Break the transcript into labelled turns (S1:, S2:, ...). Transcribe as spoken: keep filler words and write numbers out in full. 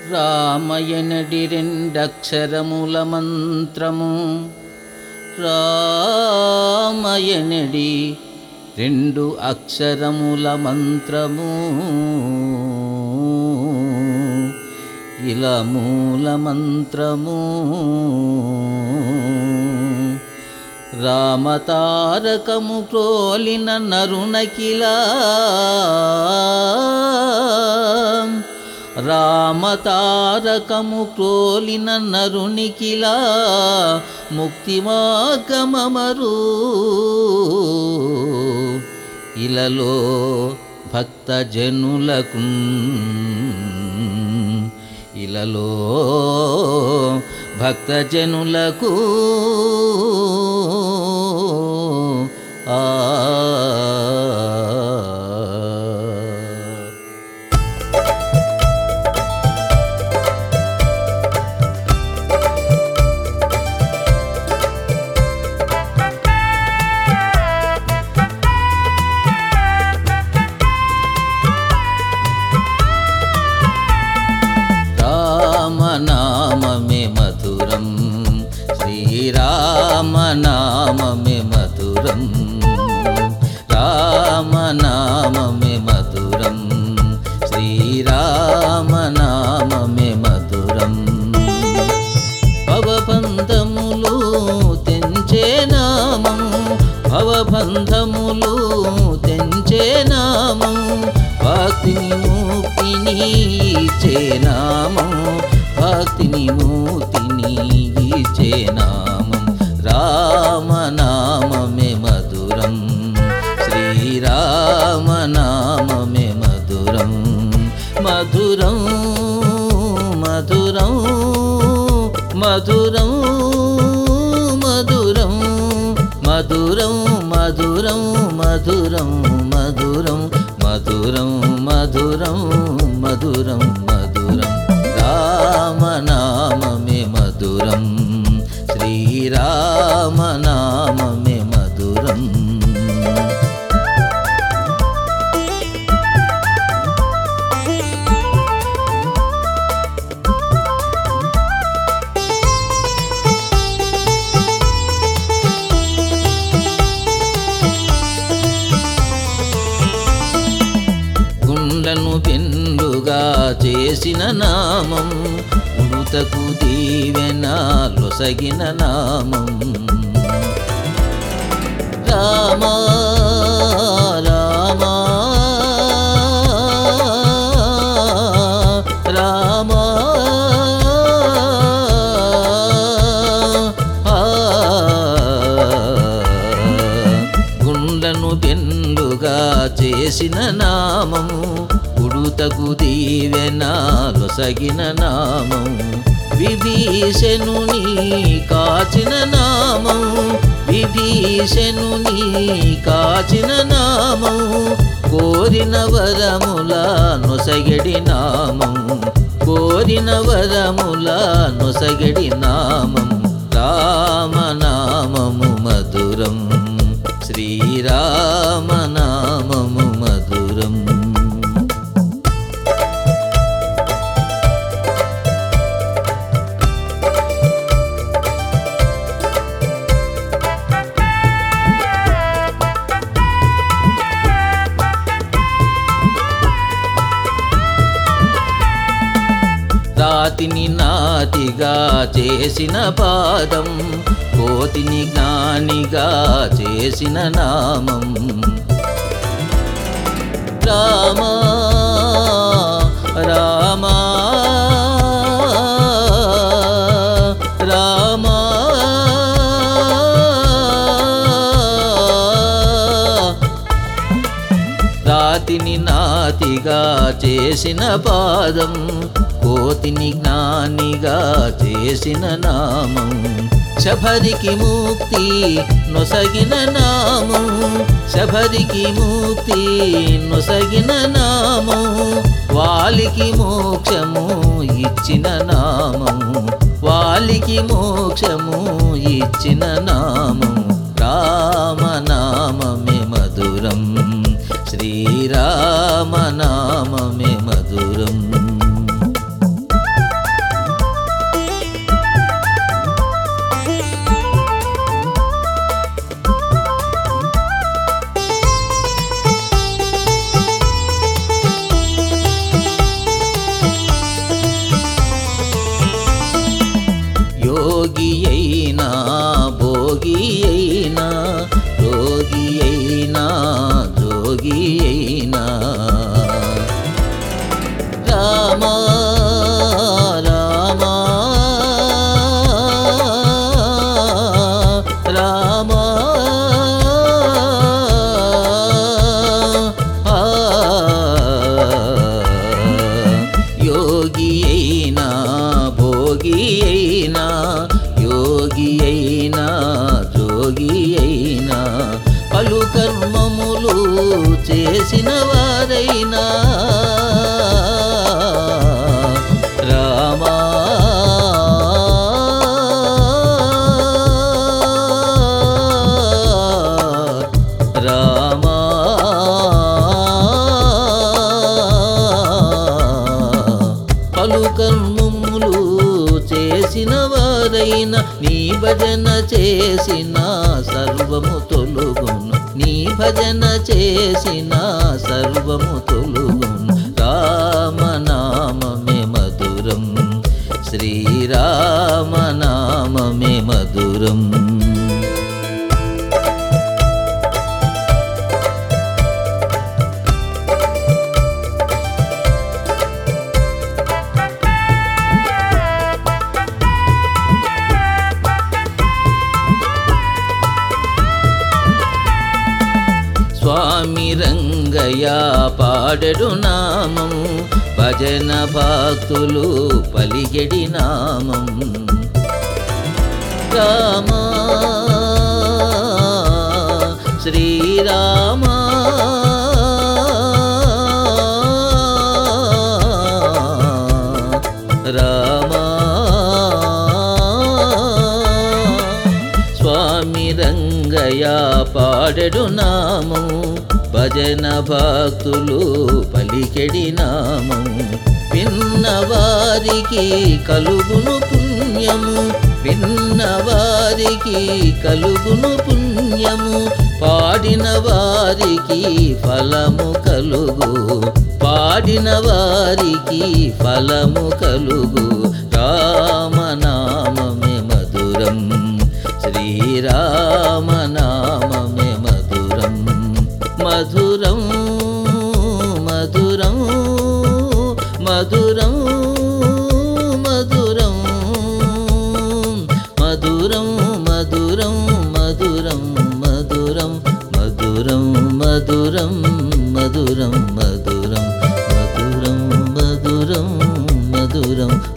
S1: రామయనడి రెండక్షరముల మంత్రము రామయనడి రెండు అక్షరముల మంత్రము ఇలా మూల మంత్రము రామతారకము క్రోలిన నరునకిలా రామతారకము క్రోలిన నరునికిలా ముక్తి మార్గమరు ఇలలో భక్త జనులకు ఇలలో భక్త జనులకు ఆ రామనామమే మధురం శ్రీరామనామమే మధురం రామనామమే మధురం శ్రీరామనామమే మధురం భవబంధములు తెంచే నామం భవబంధములు తెంచే నామం భక్తిని ముక్తిని ఇచ్చే నామం భక్తిని ముక్తిని ఇచ్చే నామం రామనామమే మధురం శ్రీరామనామమే మధురం మధురం మధురం మధురం మధురం మధురం మధురం మధురం మధురం మధురం మధురం మధురం మధురం రామనామమే మధురం శ్రీరామనామమే మధురం గుండెను పెండుగా చేసిన నామం ఉడుతకు దీవెన లొసగిన నామం రామ రామ రామ గుండెను పెండుగా చేసిన నామము ఉడుతకు దీవెన లొసగిన నామం విభీషణుని కాచిన నామం విభీషణుని కాచిన నామం కోరిన వరముల నొసగడి నామం కోరిన వరముల నొసగడి నామం రామనామము మధురం శ్రీరామనామము మధురం రాతిని నాతిగా చేసిన పాదం కోతిని జ్ఞానిగా చేసిన నామం రామ రామ రామ రాతిని నాతిగా చేసిన పాదం కోతిని జ్ఞానిగా చేసిన నామం శబరికి ముక్తి నొసగిన నామం శబరికి ముక్తి నొసగిన నామం వాలికి మోక్షము ఇచ్చిన నామం వాలికి మోక్షము ఇచ్చిన నామం రామనామమే మధురం శ్రీరామనామమే మధురం రామ రామ రామ ఆ, యోగి అయినా భోగి అయినా యోగి అయినా జోగి అయినా పలు కర్మములు చేసిన వారైనా రామా రామా పలు కర్మములు చేసిన వారైన నీ భజన చేసిన సర్వము తొలుగును నీ భజన చేసిన సర్వము తొలుగును రామనామమే మధురం శ్రీరామనామమే మధురం స్వామి రంగయ్య పాడెడు నామం భజన భక్తులు పలిగెడి నామం రామా శ్రీరామా రామా స్వామి రంగయ్య పాడెడు నామం భజన భక్తులు పలికెడి నామం విన్నవారికి కలుగును పుణ్యము విన్నవారికి కలుగును పుణ్యము పాడిన వారికి ఫలము కలుగు పాడిన వారికి ఫలము కలుగు రామనామమే మధురం శ్రీరామనామమే మధురం మధురం మధురం మధురం మధురం మధురం మధురం మధురం మధురం మధురం మధురం మధురం మధురం మధురం మధురం మధురం